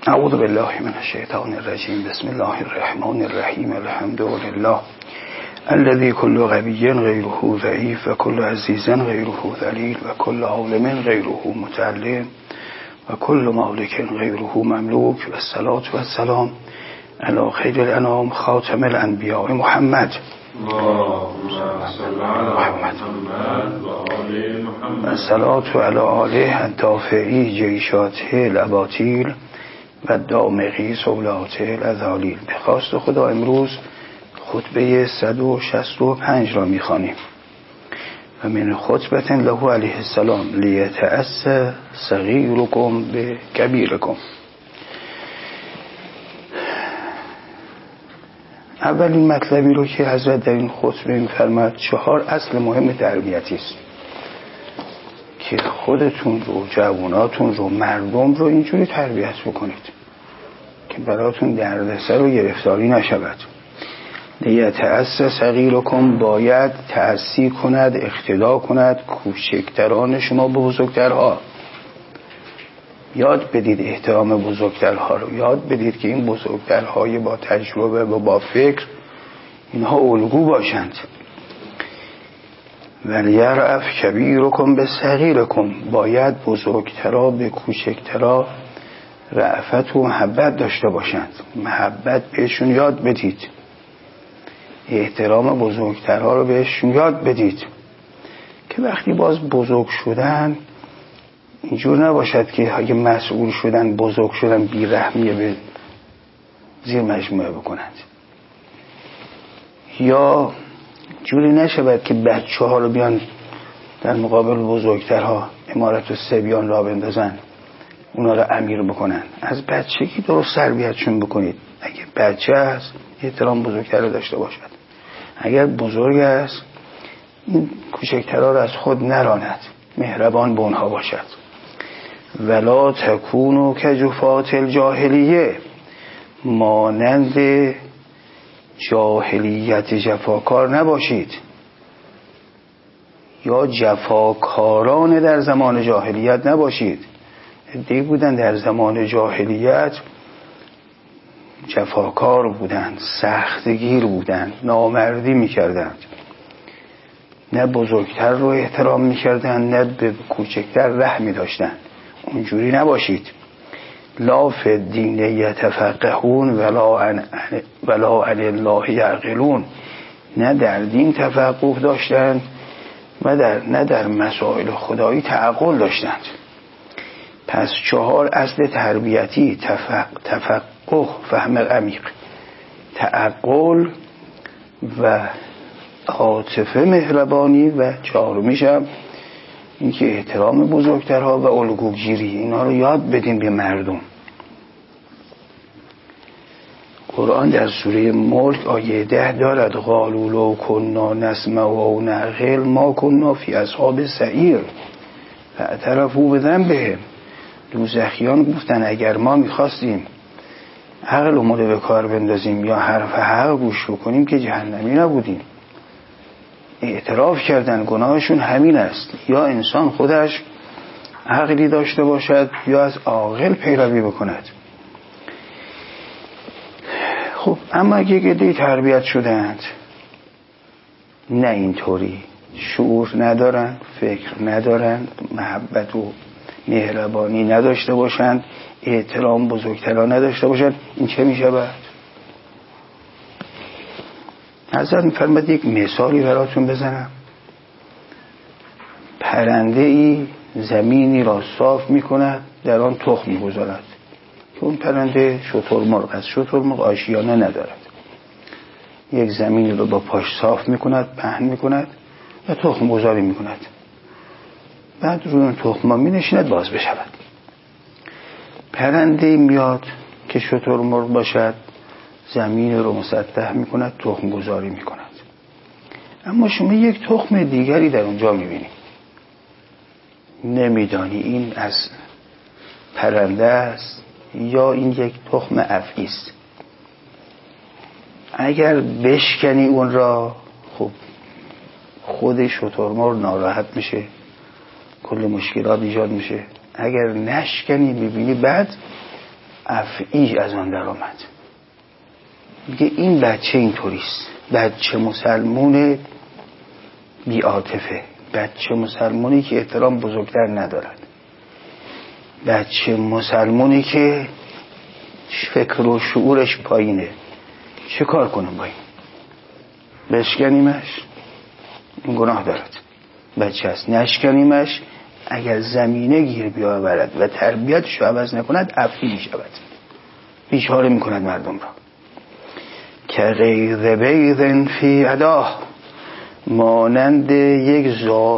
اعوذ بالله من الشیطان الرجیم. بسم الله الرحمن الرحیم. الحمد لله الذي كل غبي غيره ضعيف وكل عزيز غيره ذليل وكل عالم غيره متعلم وكل مالك غيره مملوك والصلاة والسلام على خير الانام خاتم الانبیاء محمد محمد والصلاة على آله الدافعی جیشاته الاباطیل و دامغی سولاته الازالیل. به خواست خدا امروز خطبه 165 را میخوانیم. و من خطبت له علیه السلام لیتأس صغیرکم به کبیرکم. اولین مطلبی رو که حضرت در این خطبه می‌فرماید 4 اصل مهم تربیتی است که خودتون رو، جواناتون رو، مردم رو اینجوری تربیت بکنید که براتون دردسر و گرفتاری نشود. لیتأس صغیرکم، باید تأسی کند، اقتدا کند کوچکتران شما به بزرگترها. یاد بدید احترام بزرگترها رو، یاد بدید که این بزرگترهای با تجربه و با فکر اینها الگو باشند. ولیرأف کبیرکم به صغیرکم، باید بزرگترها به کوچکترها رأفت و محبت داشته باشند، محبت بهشون یاد بدید، احترام بزرگترها رو بهشون یاد بدید که وقتی باز بزرگ شدن اینجور نباشد که اگه مسئول شدن، بزرگ شدن، بیرحمیه به زیر مجموعه بکنند، یا جوری نشود که بچه ها رو بیان در مقابل بزرگترها امارت و سبیان را بندازن، اونا رو امیر بکنن. از بچگی درست تربیتشون بکنید. اگه بچه است احترام بزرگتر رو داشته باشد، اگر بزرگ است این کوچکترها رو از خود نراند، مهربان به اونها باشد. ولا تکونوا کجفات الجاهلیه، مانند جاهلیت جفاکار نباشید، یا جفاکاران در زمان جاهلیت نباشید. عده‌ای بودن در زمان جاهلیت جفاکار بودند، سختگیر بودند، نامردی میکردند، نه بزرگتر رو احترام میکردند نه به کوچکتر رحمی داشتند. اونجوری نباشید. لا فی الدین یتفقهون ولا علی الله یعقلون، نه در دین تفقه داشتند و نه در مسائل خدایی تعقل داشتند. پس 4 اصل تربیتی: تفقه، فهم عمیق، تعقل و عاطفه، مهربانی، و 4میش هم این که احترام بزرگترها و الگوگیری. اینا رو یاد بدین به مردم. قرآن در سوره ملک آیه 10 دارد: قالوا لو كنا نسمع و نعقل ما كنا فی اصحاب سعیر فاعترفوا بذنبهم. دوزخیان گفتن اگر ما میخواستیم عقلمون رو به کار بندازیم یا حرف حق گوش بکنیم که جهنمی نبودیم. اعتراف کردن گناهشون همین است. یا انسان خودش عقلی داشته باشد یا از عاقل پیروی بکند. خب اما اگه عده‌ای تربیت شدند نه اینطوری، شعور ندارن، فکر ندارن، محبت و مهربانی نداشته باشند، احترام بزرگتران نداشته باشند، این چه میشه بعد؟ حضرت میفرماید یک مثالی براتون بزنم. پرنده ای زمینی را صاف میکند، در آن تخم میگذارد که اون پرنده شترمرغ است. شترمرغ آشیانه ندارد. یک زمینی رو با پاش صاف میکند، پهن میکند و تخم گذاری میکند. بعد روی اون تخم می نشیند باز بشود. پرنده میاد که شترمرغ باشد، زمین رو مسطح میکند، تخم گذاری میکند. اما شما یک تخم دیگری در اونجا میبینی، نمیدانی این از پرنده است یا این یک تخم افعی است. اگر بشکنی اون را، خب خود شترمرغ ناراحت میشه، کل مشکلات ایجاد میشه. اگر نشکنی میبینی بعد افعی از آن در آمد. میگه این بچه اینطوریست، بچه مسلمون بی عاطفه، بچه مسلمونی که احترام بزرگتر ندارد، بچه مسلمونی که فکر و شعورش پایینه. چه کار کنم با این؟ بشکنیمش؟ این گناه دارد، بچه است. نشکنیمش؟ اگر زمینه گیر بیاورد و تربیتش رو عوض نکند افعی می شود، بیچاره می کند مردم را. که غیر بیض فی اداه، مانند یک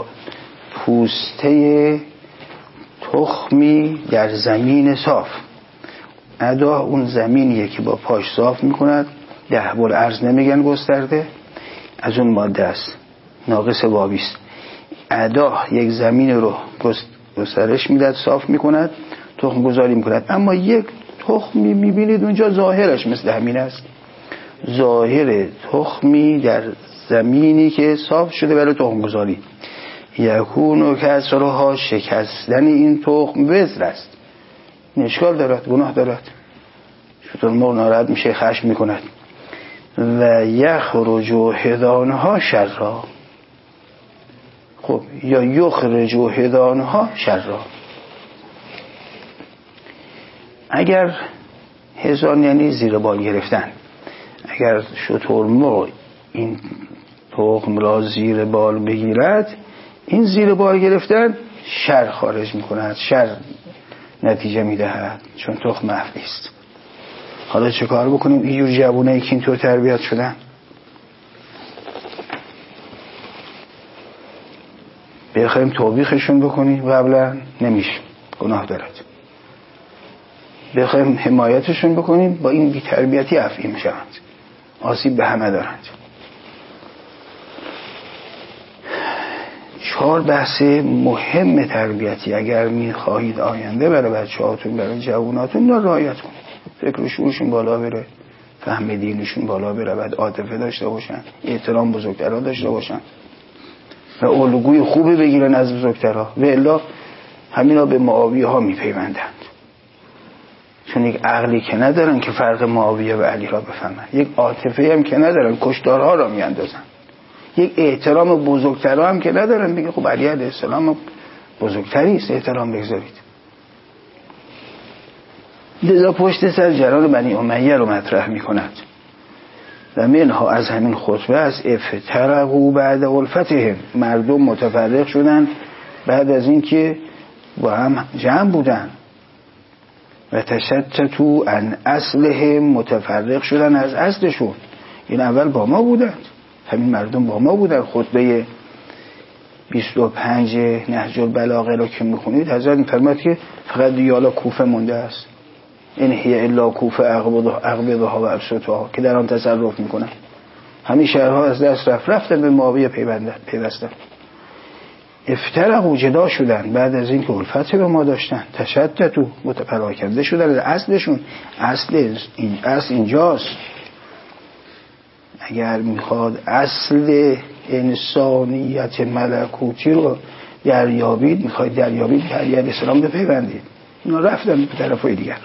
پوسته تخمی در زمین صاف. ادا اون زمینیه که با پاش صاف میکند، دهبل ارز نمیگن گسترده، از اون ماده است، ناقص بابیست. ادا یک زمین رو گسترش میداد، صاف میکند، تخم گذاری میکند. اما یک تخمی میبینید اونجا ظاهرش مثل همین است، ظاهر تخمی در زمینی که صاف شده برای تخم گذاری. یکون و کسرها، شکستن این تخم وزر است، اشکال دارد، گناه دارد. شطور مرغ ناراحت میشه، خشم میکند. و یخرج هدانها شرا. خب یا یخرج هدانها شرا. اگر هزان یعنی زیر بال گرفتن، اگر شطور مرغ این تخم را زیر بال بگیرد، این زیر بال گرفتن شر خارج میکند، شر نتیجه میدهد، چون تخم افعی است. حالا چه کار بکنیم اینجور جوانایی که اینطور تربیت شدن؟ بخوایم توبیخشون بکنیم قبلا نمیشه، گناه دارد. بخوایم حمایتشون بکنیم، با این بی‌تربیتی افعی میشوند، آسیب به همه دارند. 4 بحث مهم تربیتی اگر میخواهید آینده برای بچه‌هاتون، برای جواناتون رعایت کنید. فکر و شعورشون بالا بره، فهم دینشون بالا بره، بعد عاطفه داشته باشن، احترام بزرگترها داشته باشن و الگوی خوبی بگیرن از بزرگترها. و الا همینا به معاویه ها میپیوندند، چون یک عقلی که ندارن که فرق معاویه و علی را بفهمن، یک عاطفه هم که ندارن کشتارها را میاندازن، یک احترام بزرگترها هم که ندارن میگه خب علی علیه السلام بزرگتری است، احترام بگذارید. لذا پشت سر جران بنی امیه رو مطرح میکند. و منها، از همین خطبه از افترقوا بعد الفتهم، مردم متفرق شدن بعد از این که با هم جمع بودن. و تشتتوا عن اصلهم، متفرق شدن از اصلشون. این اول با ما بودند، همین مردم با ما بودن. خطبه 25 نهج البلاغه رو که میخونید حضرت میفرماد که فقط دیالا کوفه مونده است، این هی الا کوفه اقبضها و ابسطها، که در آن تصرف میکنن. همین شهرها از دست رفتن به معاویه پیوستن. افترقوا، جدا شدن بعد از این که الفت به ما داشتن. تشتتوا، متپراکنده شدن از اصلشون. اصل اینجاست. اگر میخواد اصل انسانیت ملکوتی رو دریابید، میخواید دریابید، به علی علیه السلام بپیوندید. اینا رفتن به طرفای دیگر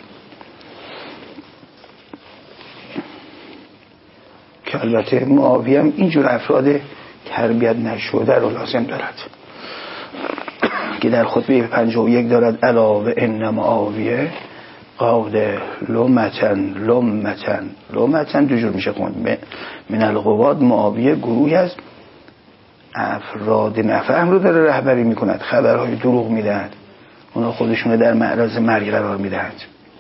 که البته معاویه هم اینجور افراد تربیت نشده رو لازم دارد که در خطبه 51 دارد الا و ان معاویه قاد لمتن دو جور میشه خوند. من القواد، معاویه گروهی از افراد نفهم رو داره رهبری میکند، خبرهای دروغ میدهد، اونا خودشون در معرض مرگ قرار میدهند.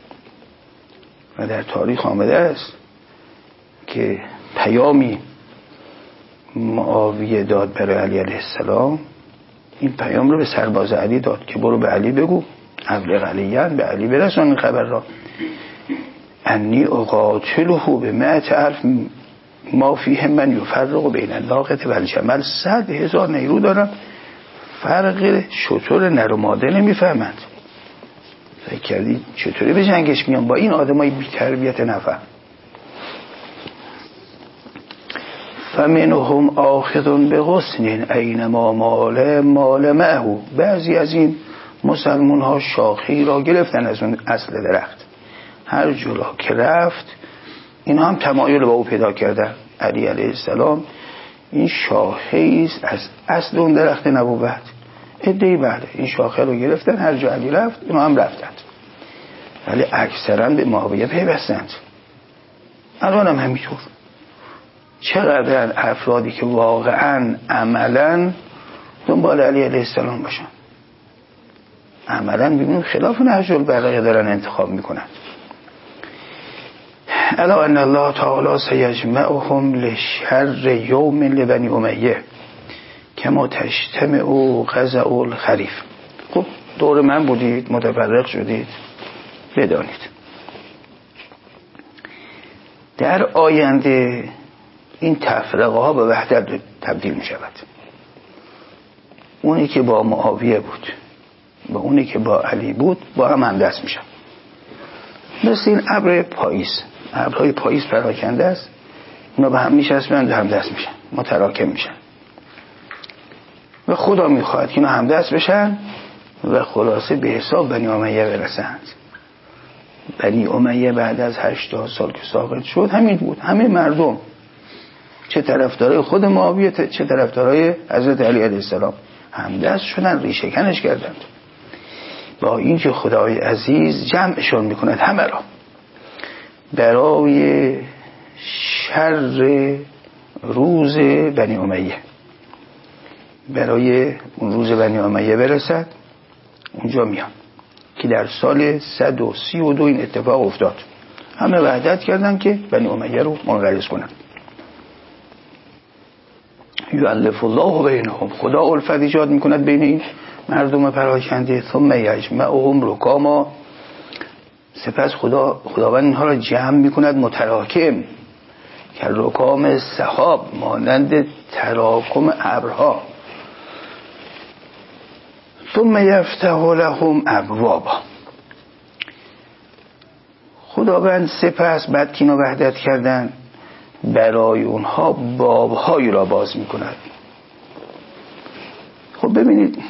و در تاریخ آمده است که پیامی معاویه داد برای علی علیه السلام، این پیام رو به سرباز علی داد که برو به علی بگو، ابلغ علیان، به علی برسان این خبر را، انی اقاتله به 100,000 ما فیه من یفرق بین الناقه و الجمل. 100,000 نیرو دارم، فرق شتر نر و ماده نمیفهمند. فکر کردی چطوری به جنگش میان با این آدمای بی تربیت نفهم؟ فمنهم آخذ بغصن اینما مال معه. بعضی از این مسلمان ها شاخی را گرفتن از اون اصل درخت، هر جلو که رفت اینا هم تمایل با او پیدا کردن. علی علیه السلام این شاخه است از اصل اون درخت نبوت. عده‌ای بله این شاخه رو گرفتن، هر جا علی رفت اینا هم رفتند، ولی اکثرا به معاویه پیوستند. الان هم همینطور. چقدر افرادی که واقعا عملا دنبال علی علیه السلام باشن، عملا ببینیم خلاف نهج البلاغه دارن انتخاب میکنن. الا ان الله تعالی سیجمعهم لشر یوم لبنی امیه کما تجتمع قزع الخریف. خب دور من بودید، متفرق شدید، بدانید در آینده این تفرقه ها به وحدت تبدیل می شود. اونی که با معاویه بود با اونی که با علی بود با هم همدست می شود. مثل این ابر پاییز، ابرهای پاییز پراکنده است، اونا به هم می چسبند و همدست می شن، متراکم می شن و خدا می خواهد که اینا همدست بشن و خلاصه به حساب بنی امیه برسند. بنی امیه بعد از 80 سال که ساقط شد همین بود. همه مردم، چه طرفدارای خود معاویه چه طرفدارای حضرت علی علیه السلام، همدست شدن، ریشه کنش کردند. با اینکه خدای عزیز جمعشون میکند همه را برای شر روز بنی امیه، برای اون روز بنی امیه برسد. اونجا میان که در سال 132 این اتفاق افتاد. همه وحدت کردن که بنی امیه رو منقرض کنن. یؤلف الله بینهم، خدا الفت ایجاد میکند بین این مردم پراکنده. ثم یجمعهم رکاما، سپس خداوند اینها را جمع میکند متراکم که رکام سحاب، مانند تراکم ابرها. ثم یفتح لهم ابوابا، خداوند سپس بعد که اینو وحدت کردن برای اونها بابهایی را باز میکند. خب ببینید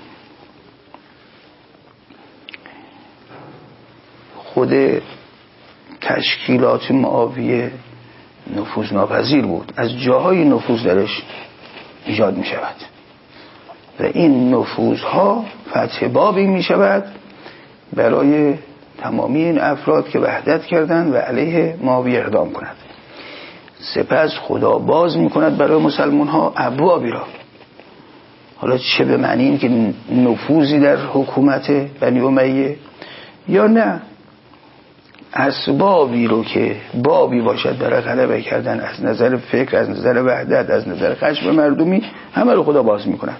خود تشکیلات معاویه نفوذ ناپذیر بود، از جاهای نفوذ درش ایجاد می شود و این نفوذها فتح بابی می شود برای تمامی این افراد که وحدت کردند و علیه معاویه اقدام کنند. سپس خدا باز می کند برای مسلمان ها ابوابی را. حالا چه به معنی این که نفوذی در حکومت بنی امیه، یا نه اسبابی رو که بابی باشد برای غلبه کردن از نظر فکر، از نظر وحدت، از نظر خشم مردمی، همه رو خدا باز می کند.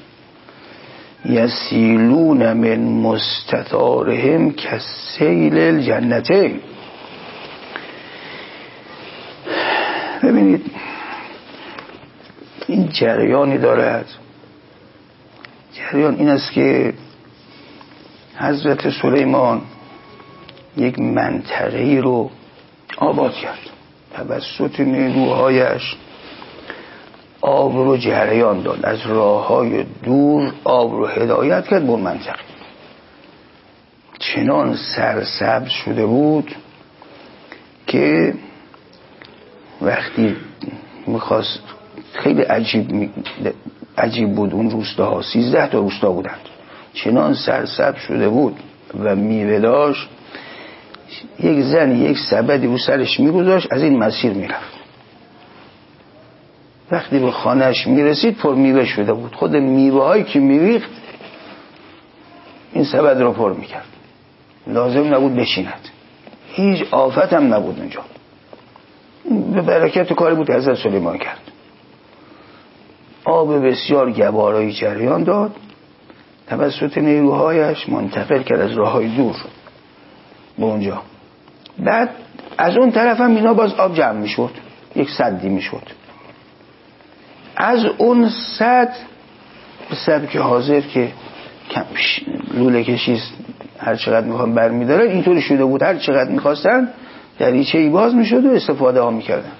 یسیلون من مستطارهم کسیل الجنتین. ببینید این جریانی دارد. جریان این است که حضرت سلیمان یک منطقه‌ای رو آباد کرد، توسط نیروهایش آب رو جریان داد، از راه‌های دور آب رو هدایت کرد به منطقه. چنان سرسبز شده بود که وقتی میخواست، خیلی عجیب بود اون روستاها، 13 تا روستا بودند، چنان سرسبز شده بود و میوه داشت، یک زن یک سبدی رو سرش میگذاشت، از این مسیر میرفت. وقتی به خانهش میرسید پر میوه شده بود، خود میوه هایی که میریخت این سبد رو پر میکرد، لازم نبود بشیند، هیچ آفت هم نبود اونجا. به برکت کاری بود حضرت سلیمان کرد. آب بسیار گوارایی جریان داد، توسط نیروهایش منتقل کرد از راههای دور به اونجا. بعد از اون طرف هم اینا باز آب جمع میشد، یک سدی میشد. از اون سد به سبک حاضر که لوله کشی هر چقدر میخوان برمیدارن، اینطوری شده بود هر چقدر میخواستن دریچه‌ای باز میشد و استفاده ها میکردن.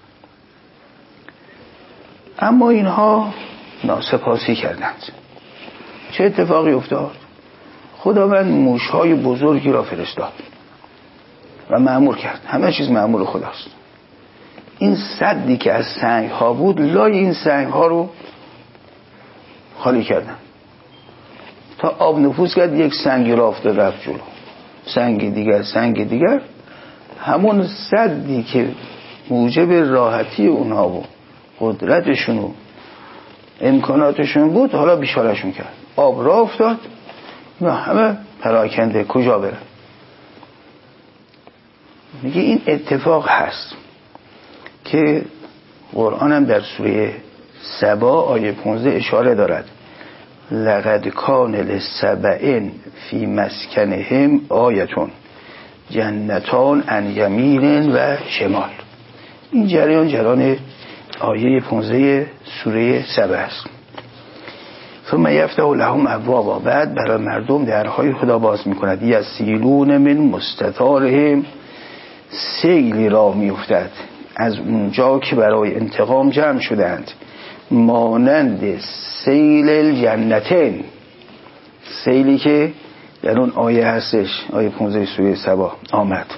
اما اینها ناسپاسی کردند. چه اتفاقی افتاد؟ خداوند موشهای بزرگی را فرستاد و معمور کرد. همه چیز معمور خداست. این سدی که از سنگ ها بود، لای این سنگ ها رو خالی کردن تا آب نفوذ کرد، یک سنگی را افتاد رفت جلو، سنگ دیگر. همون سدی که موجب راحتی اونها و قدرتشون و امکاناتشون بود، حالا بیشارشون کرد. آب را افتاد و همه پراکنده کجا برن. میگه این اتفاق هست که قرآن هم در سوره سبا آیه 15 اشاره دارد: لقد کان لسبع فی مسکنهم آیتون جنتان عن یمین و شمال. این جریان آیه 15 سوره سبا است. ثم یفتح لهم ابوابا، بعد برای مردم درهای خدا باز میکند. یسیلون من مستطارهم، سیلی را میافتد از اونجا که برای انتقام جمع شدند، مانند سیل الجنتین، سیلی که در اون آیه هستش، آیه 15 سوره سبا آمد.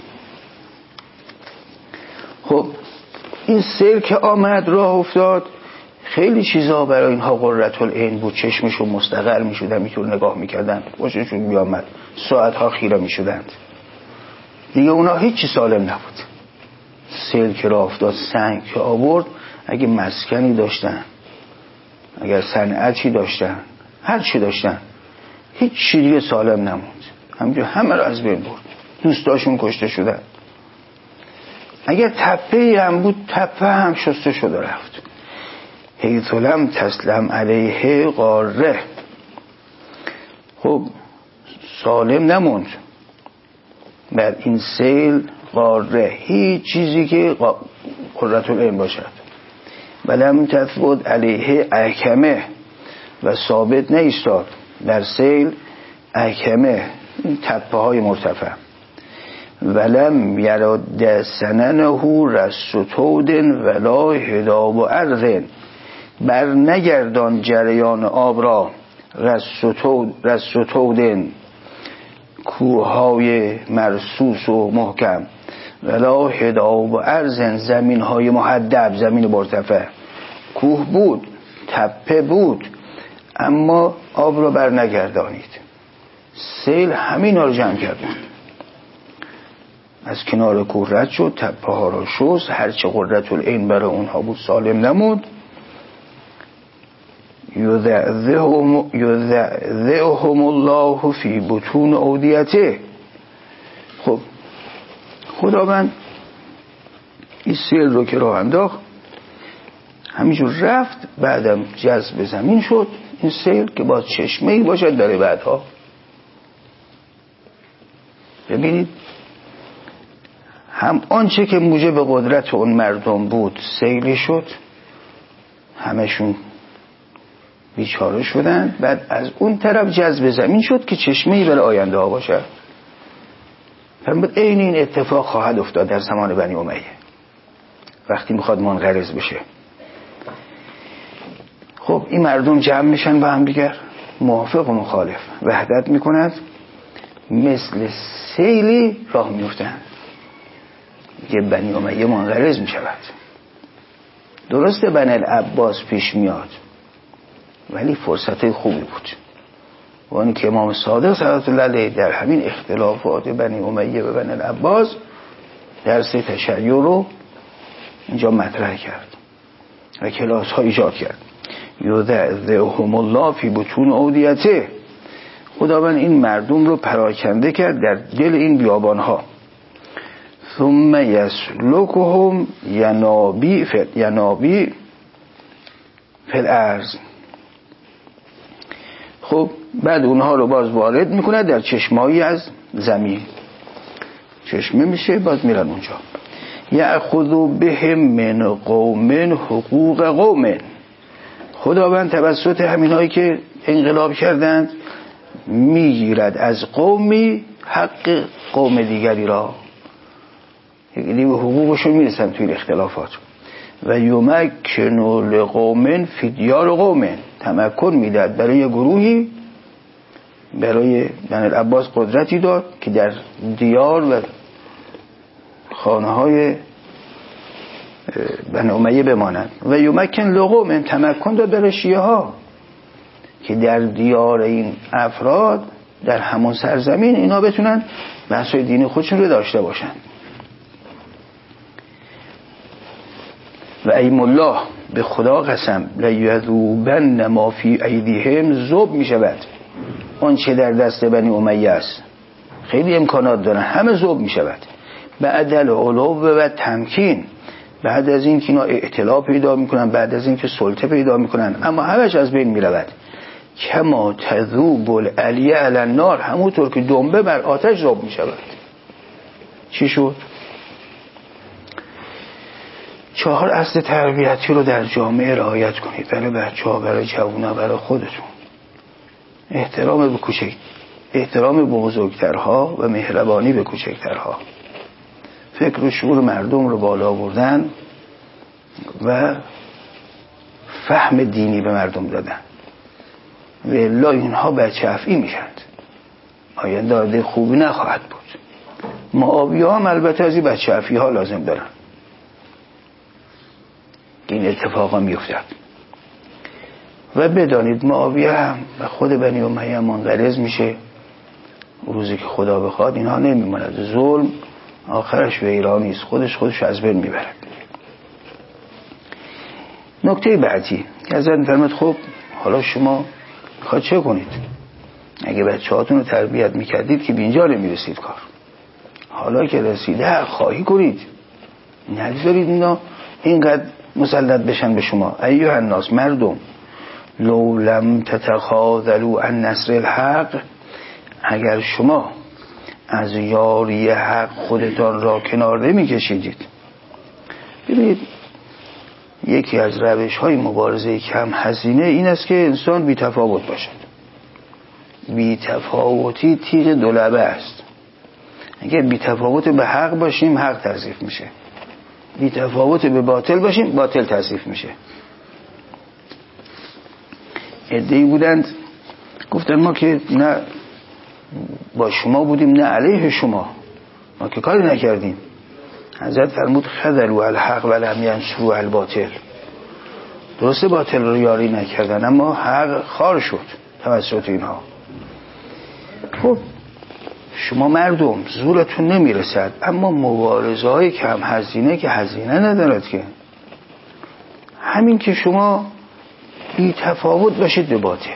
خب این سیل که آمد راه افتاد، خیلی چیزا برای اینها قرة العین بود. چشمشون مستقر میشدن، میتون نگاه میکردن، خوششون میامد، ساعتها خیره میشدند. دیگه اونا هیچی سالم نبود. سیل که راه افتاد، سنگ که آورد، اگه مسکنی داشتن، اگر صنعتی داشتن، هر چی داشتن، هیچ چیز دیگه سالم نموند. همینجور همه رو از بین برد. دوستاشون کشته شدن. اگر تپه هم بود، تپه هم شسته شده رفت. حیث لم تسلم علیه قاره. خب سالم نموند بر این سیل قاره هیچ چیزی که قرة العین باشد. ولم تثبت علیه احکمه، و ثابت نیستاد در سیل احکمه، این تپه های مرتفع. ولم یرد سننه رسطود ولا هداب و ارض، بر نگردان جریان آب را رسطود، کوههای مرصوص و محکم، ولا هداب و ارض، زمین های محدب، زمین مرتفع. کوه بود، تپه بود، اما آب را بر نگردانید. سیل همین رو جمع کرد، از کنار کوه رد شد، تپه ها را شست، هرچه قرة العین برای اونها بود سالم نمود. یذعهم الله فی بطون اودیته. خب خداوند این سیل رو که راه انداخت، همینجور رفت، بعدم جذب زمین شد. این سیل که باز چشمه‌ای باشد برای بعدها. ببینید هم آنچه که موجب قدرت اون مردم بود سیلی شد، همشون بیچاره شدن. بعد از اون طرف جذب زمین شد که چشمه‌ای برای آینده ها باشد. فرمود عین این اتفاق خواهد افتاد در زمان بنی امیه، وقتی میخواد منقرض بشه. خب این مردم جمع میشن با هم دیگر، موافق و مخالف وحدت میکنند، مثل سیلی راه میفتن که بنی امیه منقرض میشود. درسته بنی العباس پیش میاد، ولی فرصت خوبی بود. و اون که امام صادق صلوات الله علیه در همین اختلافات بنی امیه و بنی العباس درس تشیع رو اینجا مطرح کرد و کلاس ها ایجاد کرد. یذعهم الله فی بطون اودیته، خداوند این مردم رو پراکنده کرد در دل این بیابان ها. ثم یسلکهم ینابی فی الارض. خب بعد اونها رو باز وارد میکنه در چشمایی از زمین، چشمه میشه، باز میرن اونجا. یأخذ بهم من قوم حقوق قوم. خداوند توسط همینایی که انقلاب کردند میگیرد از قومی حق قوم دیگری را، یعنی به حقوقشون میرسن توی اختلافات. و یمکن لقوم فی دیار قوم، تمکن میداد برای گروهی، برای بنی العباس قدرتی داد که در دیار و خانه های بنی امیه بمانند. و یمکن لقوم تمکن داد برای شیعه ها که در دیار این افراد در همون سرزمین اینا بتونن بحثای دینی خودشون رو داشته باشن. و ایم الله، به خدا قسم، لیذوبن ما فی ایدیهم، ذوب می شود اون چه در دست بنی امیه است. خیلی امکانات دارن، همه ذوب می شود بعد العلو و تمکین، بعد از این که اینا اعتلاع پیدا میکنن، بعد از این که سلطه پیدا میکنن، اما همش از بین میرود. کما تذوب العلیه علی النار، همونطور که دنبه بر آتش ذوب میشود. چی شد؟ 4 اصل تربیتی رو در جامعه رعایت کنید، برای بچه‌ها، برای جوونا، برای خودتون. احترام به کوچک، احترام به بزرگترها و مهربانی به کوچکترها، فکر و شعور مردم رو بالا بردن و فهم دینی به مردم دادن. و الا اینها بچه افعی میشند، آینده دارده خوبی نخواهد بود. معاویه هم البته از این بچه افعی ها لازم دارن، این اتفاقا میافتد. و بدانید معاویه هم به خود بنی امیه منقرض میشه، روزی که خدا بخواد اینها نمیماند. ظلم آخرش به ایرانی است، خودش از بین میبره. نکته بعدی که حضرت فرمود خب حالا شما میخواد چه کنید؟ اگه بچه هاتون رو تربیت میکردید که به اینجا نمیرسید کار، حالا که رسیده خواهی کنید، نگذارید اینا اینقدر مسلط بشن به شما. ایها الناس، مردم، لو لم تتخاذلوا عن نصر الحق، اگر شما از یاری حق خودتان را کنار نمی کشیدید. ببینید یکی از روش های مبارزه کم هزینه این است که انسان بی تفاوت باشد. بی تفاوتی تیغ دو لبه است. اگر بی تفاوت به حق باشیم حق تضعیف میشه، بی تفاوت به باطل باشیم باطل تضعیف میشه. عده‌ای بودند گفتن ما که نه با شما بودیم نه علیه شما، ما که کاری نکردیم. حضرت فرمود خذلوا الحق ولم ینصروا الباطل، درسته باطل رو یاری نکردن اما حق خار شد توسط اینها. خب شما مردم زورتون نمیرسد، اما مبارزه های کم هزینه که هزینه ندارد که، همین که شما بی تفاوت باشید به باطل،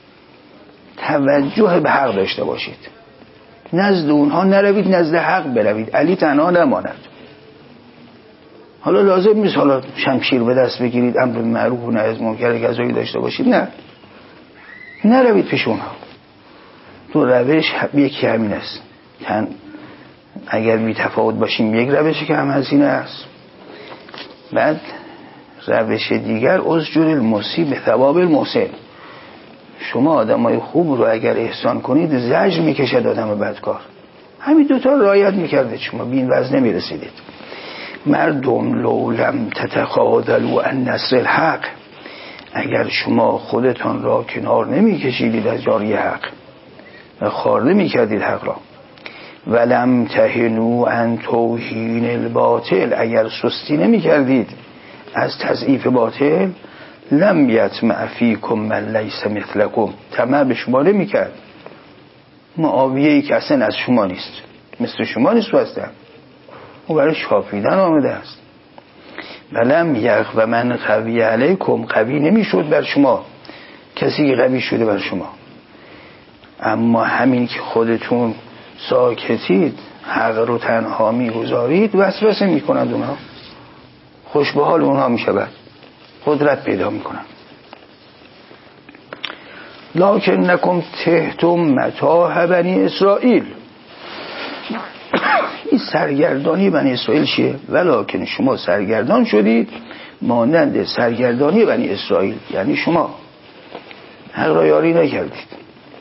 توجه به حق داشته باشید، نزد اونها نروید، نزد حق بروید، علی تنها نماند. حالا لازم نیست حالا شمشیر به دست بگیرید، امر معروف و نهی از منکر غذایی داشته باشید، نه، نروید پیش اونها. تو روش یکی همین است. اگر بی تفاوت باشیم یک روشی که هم هزینه است. بعد روش دیگر اسجد المسیء به ثواب المحسن، شما آدمای خوب رو اگر احسان کنید زجر میکشد آدم بدکار. همین دوتا رعایت میکرده شما به این وضع نمیرسیدید. مردم لو لم تتخاذلوا عن نصر الحق، اگر شما خودتان را کنار نمیکشیدید از جاری حق و خوار نمیکردید حق را، ولم تهنوا عن توهین الباطل، اگر سستی نمیکردید از تضعیف باطل، لم یطمع فیکم من لیس مثلکم، طمع به شما نمیکرد. معاویه‌ای که اصلا از شما نیست، مثل شما نیست واسه، او برای شاپیدن آمده است. ولم یغ من قوی علیکم، قوی نمیشد بر شما کسی که قوی شده بر شما. اما همین که خودتون ساکتید، حق رو تنها میگذارید، وسوسه میکنند اونها، خوش به حال اونها میشود، قدرت پیدا میکنن. لکنکم تحتم متاع بنی اسرائیل، این سرگردانی بنی اسرائیل چیه؟ ولکن شما سرگردان شدید مانند سرگردانی بنی اسرائیل، یعنی شما حق را یاری نکردید،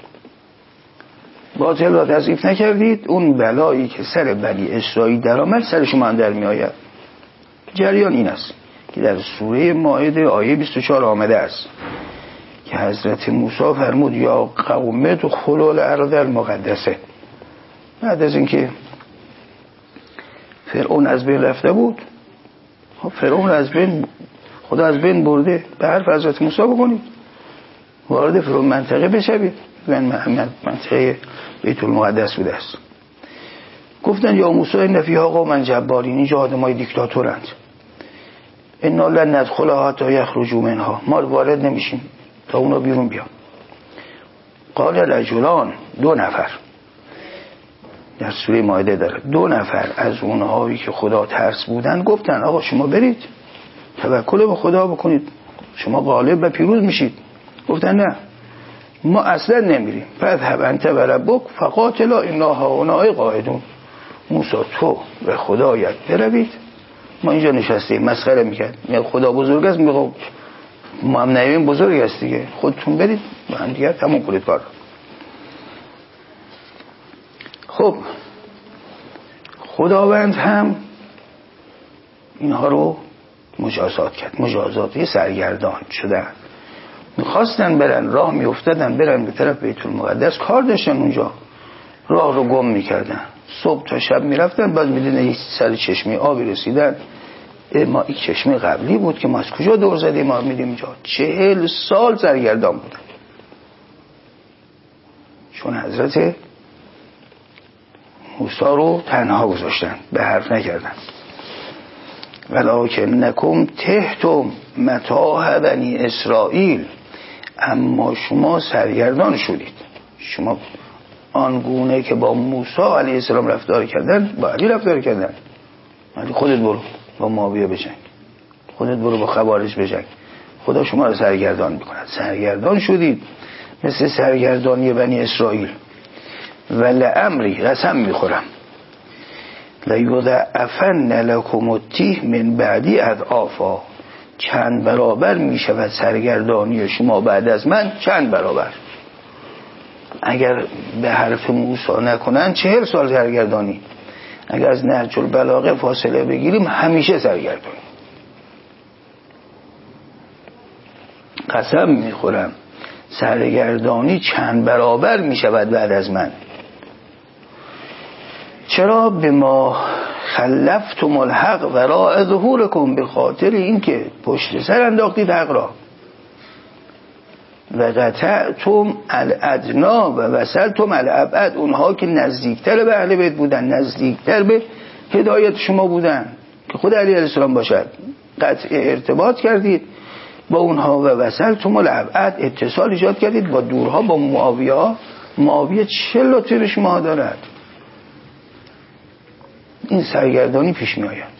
باطل را تضعیف نکردید. اون بلایی که سر بنی اسرائیل در آمد سر شما هم در می آید. جریان این است که در سوره مائده آیه 24 آمده است که حضرت موسی فرمود یا قوم ادخلوا الارض المقدسه، بعد از اینکه فرعون از بین رفته بود. فرعون از بین، خدا از بین برده. به حرف حضرت موسی بکنید، وارد فرعون منطقه بشوید. منطقه بیت المقدس بوده است. گفتن یا موسی ان فیها قوما جبارین، اینجا آدمای دیکتاتورند. انا لن ندخلها حتی یخرجوا منها، ما وارد نمیشیم تا اونا بیرون بیان. قال رجلان، 2 نفر در سوره مائده داره، 2 نفر از اونهایی که خدا ترس بودن گفتن آقا شما برید توکل به خدا بکنید، شما غالب و پیروز میشید. گفتن نه، ما اصلا نمیریم. فذهب انت و ربک فقاتلا انا هاهنا قاعدون. موسی تو و خدایت بروید، ما اینجا نشستیم. مسخره میکرد، میگه خدا بزرگ است، میگه ما هم نمی‌بینیم بزرگ است دیگه، خودتون برید با هم دیگه تموم کنید کار. خب خداوند هم اینها رو مجازات کرد. مجازاتی سرگردان شدن، میخواستن برن، راه میافتادن برن به طرف بیت المقدس، کار داشتن اونجا، راه رو گم میکردن. صبح تا شب میرفتن، بعد میدیدن یک سر چشمه آبی رسیدن. ما این چشمه قبلی بود که ما از کجا دور زدیم ما میدیم اینجا. 40 سال سرگردان بودن، چون حضرت موسی رو تنها گذاشتن، به حرف نکردن. ولکنکم تحتم متاع بنی اسرائیل، اما شما سرگردان شدید. شما آنگونه که با موسی علیه السلام رفتار کردن با علی رفتار کردن. علی خودت برو با معاویه بجنگ، خودت برو با خوارج بجنگ، خدا شما رو سرگردان میکند. سرگردان شدید مثل سرگردانی بنی اسرائیل. ولعمری، قسم میخورم، لیضاعفن لکم التیه من بعدی اضعافا، چند برابر میشود سرگردانی شما بعد از من، چند برابر. اگر به حرف موسی نکنن 40 سال سرگردانی، اگر از نهج البلاغه فاصله بگیریم همیشه سرگردانی. قسم میخورم سرگردانی چند برابر میشود بعد از من. چرا؟ به ما خلفتم الحق وراء ظهورکم، به خاطر اینکه پشت سر انداختید حق را. و قطعتم الادنا و وصلتم الابعد، اونها که نزدیکتر به اهل بیت بودن، نزدیکتر به هدایت شما بودن که خود علی علیه السلام باشد، قطع ارتباط کردید با اونها. و وصلتم الابعد، اتصال ایجاد کردید با دورها، با معاویه. معاویه 40 لطفی شما دارد. این سرگردانی پیش می آید.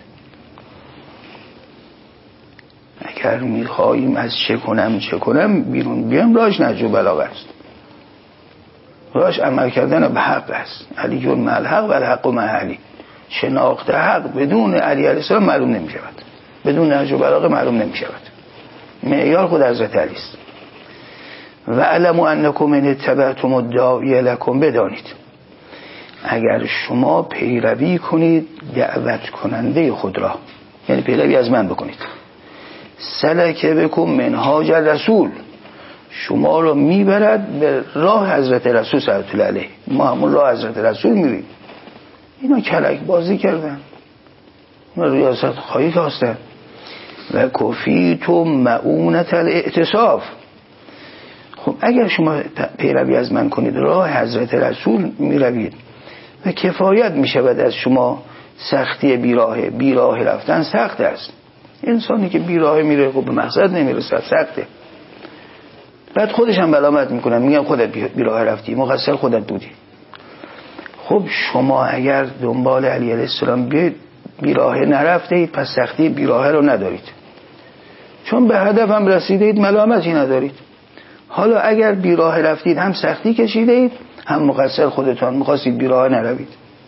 اگر میخواییم از چه کنم بیرون بیام، راهش نهج البلاغه است، راهش عمل کردن به حق است. علی جون مع الحق و الحق مع علی. شناخت حق بدون علی علیه السلام معلوم نمی شود، بدون نهج البلاغه معلوم نمی شود. معیار خود حضرت علی است. و علموا انکم من اتبعتم الداعی لکم، بدانید اگر شما پیروی کنید دعوت کننده خود را، یعنی پیروی از من بکنید، سلک بکم منهاج رسول، شما رو میبرد به راه حضرت رسول صلی الله علیه. ما همون راه حضرت رسول میریم. اینا کلک بازی کردن، اینا ریاست خواهی کاستن. و کفیتم معونت الاعتصاف. خب اگر شما پیروی از من کنید، راه حضرت رسول میروید و کفایت میشود از شما سختی بیراه رفتن سخت است. انسانی که بیراه میره خب به مقصد نمیرسد، سخته. بعد خودش هم ملامت میکنن، میگن خودت بیراه رفتی، مقصر خودت بودی. خب شما اگر دنبال علی علیه السلام بیراه نرفتید، پس سختی بیراه رو ندارید، چون به هدف هم رسیدید، ملامتی ندارید. حالا اگر بیراه رفتید، هم سختی کشیدید، هم مقصر خودتان، میخواستید بیراه نروید.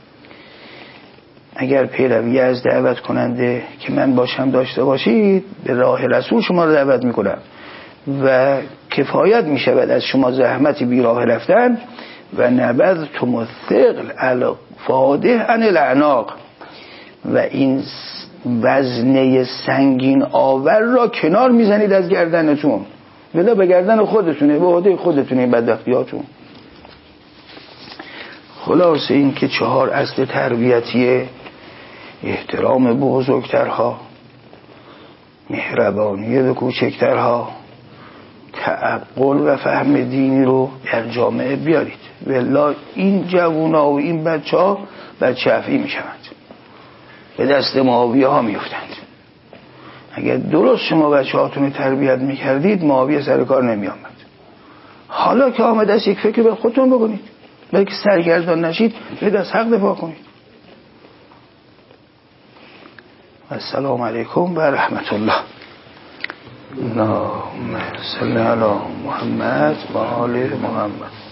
اگر پیروی از دعوت کننده که من باشم داشته باشید، به راه رسول شما رو دعوت میکنم و کفایت میشود از شما زحمت بیراه رفتن. و نبذتم الثقل الفاده عن الاعناق، و این وزنه سنگین آور را کنار میزنید از گردنتون، ولی به گردن خودتونه، به عهده خودتونه بدبختیاتون. خلاصه این که 4 اصل تربیتیه احترام به بزرگترها، مهربانی به کوچکترها، تعقل و فهم دینی رو در جامعه بیارید. والله این جوونا و این بچه ها بچه افعی می شوند، به دست معاویه ها می افتند. اگر درست شما بچه هاتون تربیت می کردید معاویه سر کار نمی آمد. حالا که آمد است یک فکر به خودتون بکنید، بلکه سرگردان نشید، به از حق دفاع کنید. السلام علیکم و رحمت الله. اللهم صل علی محمد و آل محمد.